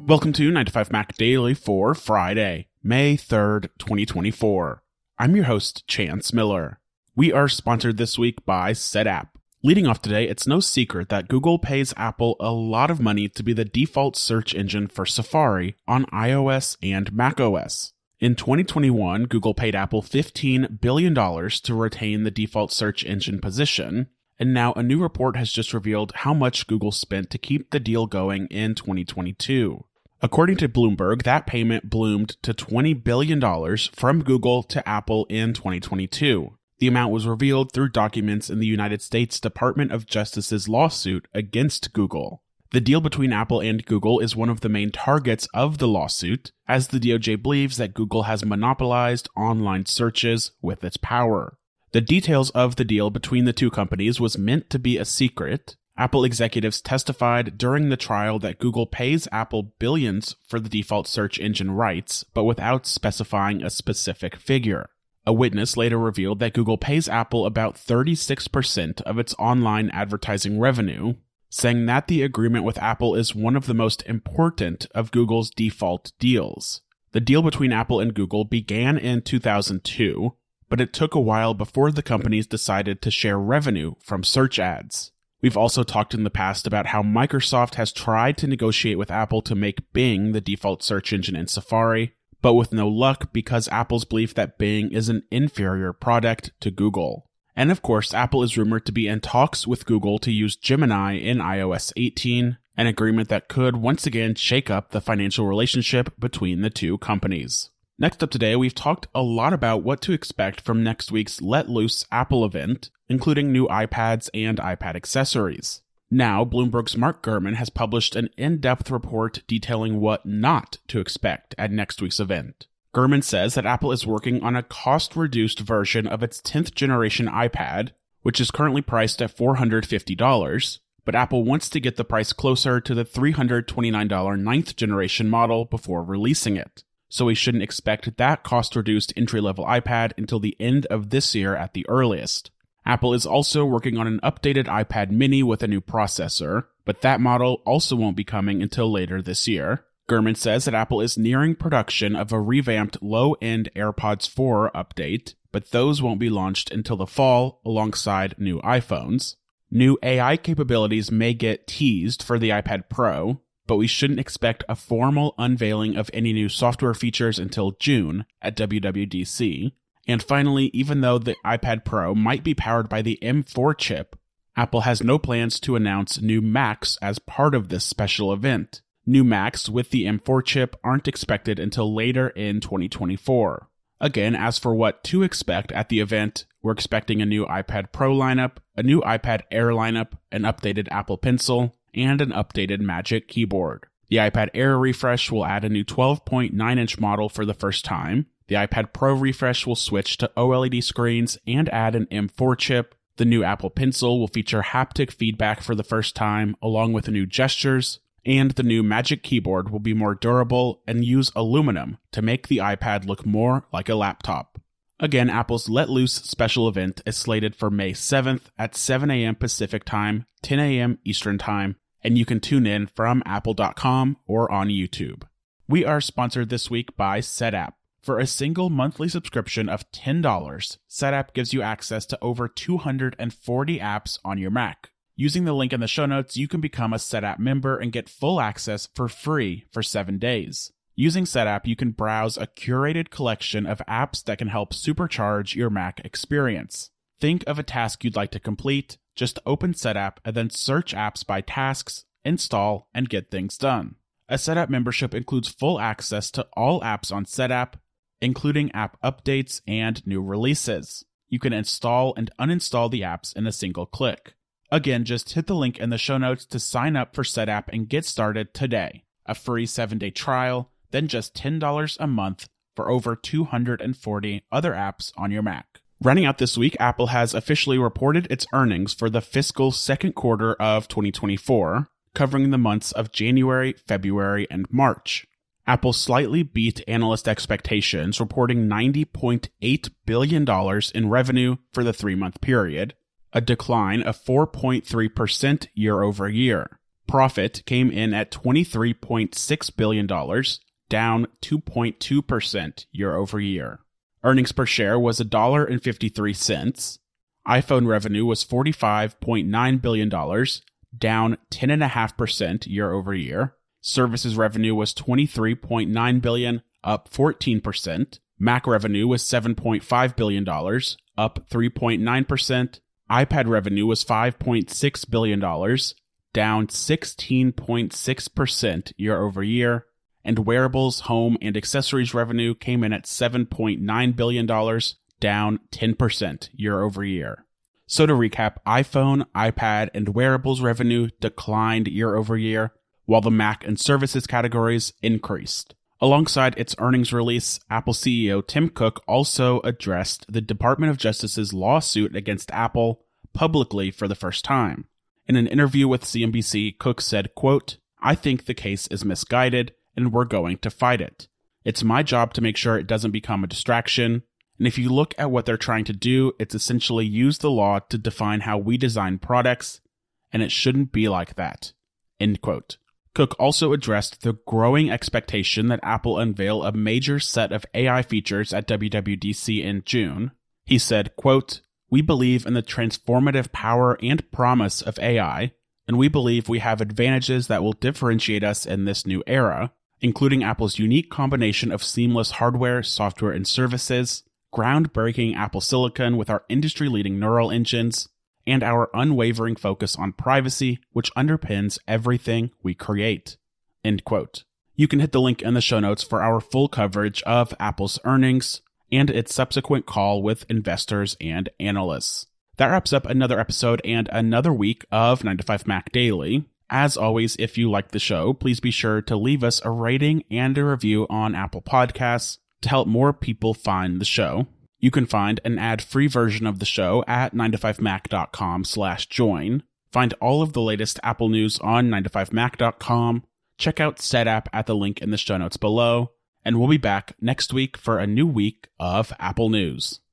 Welcome to 9 to 5 Mac Daily for Friday, May 3rd, 2024. I'm your host, Chance Miller. We are sponsored this week by Setapp. Leading off today, it's no secret that Google pays Apple a lot of money to be the default search engine for Safari on iOS and macOS. In 2021, Google paid Apple $15 billion to retain the default search engine position, and now a new report has just revealed how much Google spent to keep the deal going in 2022. According to Bloomberg, that payment bloomed to $20 billion from Google to Apple in 2022. The amount was revealed through documents in the United States Department of Justice's lawsuit against Google. The deal between Apple and Google is one of the main targets of the lawsuit, as the DOJ believes that Google has monopolized online searches with its power. The details of the deal between the two companies was meant to be a secret. Apple executives testified during the trial that Google pays Apple billions for the default search engine rights, but without specifying a specific figure. A witness later revealed that Google pays Apple about 36% of its online advertising revenue, saying that the agreement with Apple is one of the most important of Google's default deals. The deal between Apple and Google began in 2002, but it took a while before the companies decided to share revenue from search ads. We've also talked in the past about how Microsoft has tried to negotiate with Apple to make Bing the default search engine in Safari, but with no luck because Apple's belief that Bing is an inferior product to Google. And of course, Apple is rumored to be in talks with Google to use Gemini in iOS 18, an agreement that could once again shake up the financial relationship between the two companies. Next up today, we've talked a lot about what to expect from next week's Let Loose Apple event, including new iPads and iPad accessories. Now, Bloomberg's Mark Gurman has published an in-depth report detailing what not to expect at next week's event. Gurman says that Apple is working on a cost-reduced version of its 10th generation iPad, which is currently priced at $450, but Apple wants to get the price closer to the $329 9th generation model before releasing it. So we shouldn't expect that cost-reduced entry-level iPad until the end of this year at the earliest. Apple is also working on an updated iPad mini with a new processor, but that model also won't be coming until later this year. Gurman says that Apple is nearing production of a revamped low-end AirPods 4 update, but those won't be launched until the fall alongside new iPhones. New AI capabilities may get teased for the iPad Pro, but we shouldn't expect a formal unveiling of any new software features until June at WWDC. And finally, even though the iPad Pro might be powered by the M4 chip, Apple has no plans to announce new Macs as part of this special event. New Macs with the M4 chip aren't expected until later in 2024. Again, as for what to expect at the event, we're expecting a new iPad Pro lineup, a new iPad Air lineup, an updated Apple Pencil, and an updated Magic Keyboard. The iPad Air refresh will add a new 12.9-inch model for the first time. The iPad Pro refresh will switch to OLED screens and add an M4 chip. The new Apple Pencil will feature haptic feedback for the first time, along with new gestures. And the new Magic Keyboard will be more durable and use aluminum to make the iPad look more like a laptop. Again, Apple's Let Loose special event is slated for May 7th at 7 a.m. Pacific Time, 10 a.m. Eastern Time, and you can tune in from apple.com or on YouTube. We are sponsored this week by Setapp. For a single monthly subscription of $10, Setapp gives you access to over 240 apps on your Mac. Using the link in the show notes, you can become a Setapp member and get full access for free for 7 days. Using Setapp, you can browse a curated collection of apps that can help supercharge your Mac experience. Think of a task you'd like to complete, just open Setapp and then search apps by tasks, install, and get things done. A Setapp membership includes full access to all apps on Setapp, including app updates and new releases. You can install and uninstall the apps in a single click. Again, just hit the link in the show notes to sign up for Setapp and get started today. A free 7-day trial, then just $10 a month for over 240 other apps on your Mac. Running out this week, Apple has officially reported its earnings for the fiscal second quarter of 2024, covering the months of January, February, and March. Apple slightly beat analyst expectations, reporting $90.8 billion in revenue for the 3-month period, a decline of 4.3% year over year. Profit came in at $23.6 billion, down 2.2% year over year. Earnings per share was $1.53. iPhone revenue was $45.9 billion, down 10.5% year over year. Services revenue was $23.9 billion, up 14%. Mac revenue was $7.5 billion, up 3.9%. iPad revenue was $5.6 billion, down 16.6% year over year. And wearables, home, and accessories revenue came in at $7.9 billion, down 10% year over year. So to recap, iPhone, iPad, and wearables revenue declined year over year, while the Mac and services categories increased. Alongside its earnings release, Apple CEO Tim Cook also addressed the Department of Justice's lawsuit against Apple publicly for the first time. In an interview with CNBC, Cook said, quote, "I think the case is misguided, and we're going to fight it. It's my job to make sure it doesn't become a distraction. And if you look at what they're trying to do, it's essentially use the law to define how we design products, and it shouldn't be like that." End quote. Cook also addressed the growing expectation that Apple unveil a major set of AI features at WWDC in June. He said, quote, "We believe in the transformative power and promise of AI, and we believe we have advantages that will differentiate us in this new era, including Apple's unique combination of seamless hardware, software, and services, groundbreaking Apple Silicon with our industry-leading neural engines, and our unwavering focus on privacy, which underpins everything we create." End quote. You can hit the link in the show notes for our full coverage of Apple's earnings and its subsequent call with investors and analysts. That wraps up another episode and another week of 9 to 5 Mac Daily. As always, if you like the show, please be sure to leave us a rating and a review on Apple Podcasts to help more people find the show. You can find an ad-free version of the show at 9to5mac.com/join. Find all of the latest Apple news on 9to5mac.com. Check out SetApp at the link in the show notes below. And we'll be back next week for a new week of Apple news.